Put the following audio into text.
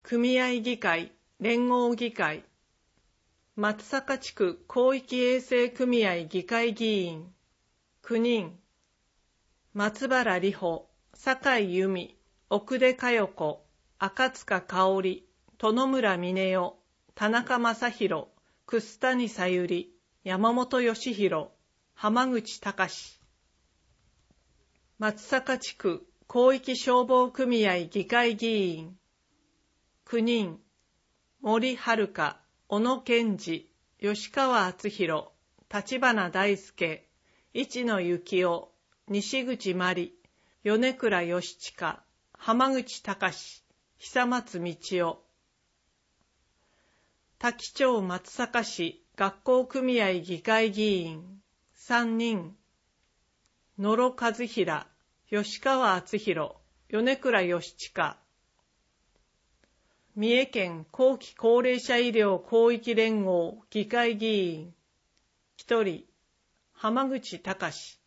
組合議会、連合議会、松阪地区広域衛生組合議会議員、9人、松原里穂、酒井由美、奥出佳代子、赤塚香織、殿村峰代、田中正宏、楠谷さゆり、山本義弘、浜口隆。松阪地区広域消防組合議会議員、9人、森遥、小野健二、吉川敦弘、立花大輔、市野幸男、西口真理、米倉義親、浜口隆、久松道夫。多気町松阪市学校組合議会議員、3人、野呂和平、吉川敦弘、米倉義親。三重県後期高齢者医療広域連合議会議員、1人、浜口隆。